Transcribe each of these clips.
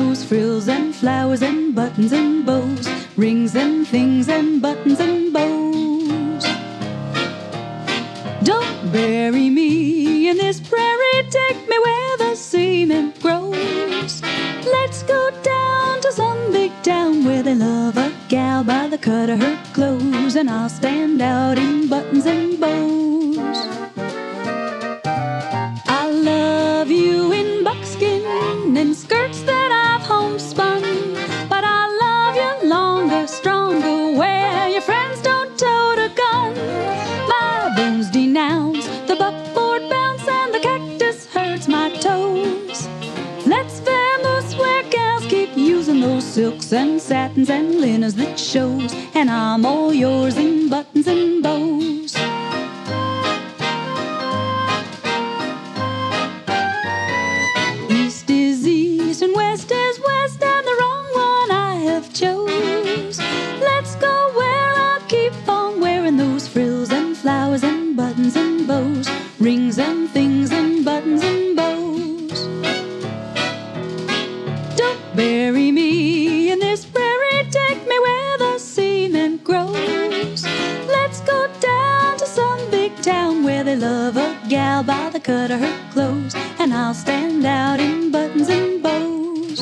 those frills and flowers and buttons and bows, rings and things and buttons and bows. Don't bury me in this prairie, take me where the cement grows. Let's go down to some big town where they love a gal by the cut of her clothes, and I'll stand out in buttons and bows. I love you in buckskin and skirts that I've homespun, but I love you longer, stronger, where your friends don't tote a gun. My bones denounce the buckboard bounce, and the cactus hurts my toes. Let's vamoose where gals keep using those silks and satins and linens that shows, and I'm all yours in buttons and bows. East is east and west is west, and the wrong one I have chose. Let's go where I'll keep on wearing those frills and flowers and buttons and bows, rings and things and buttons and bows. Don't bury me in this prairie, take me where the cement grows. Let's go down to some big town where they love a gal by the cut of her clothes, and I'll stand out in buttons and bows.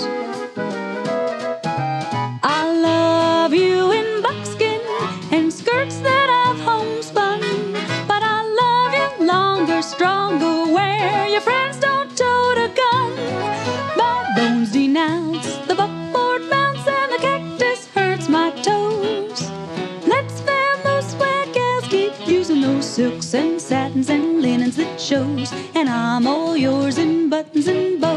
I love you in buckskin and skirts that I've homespun, but I love you longer, stronger, where your friends don't tote a gun. My bones denounce the buckboard bounce, and the cactus hurts my toes. Let's vamoose where gals keep using those silks and satins and linens that shows, and I'm all yours in buttons and bows.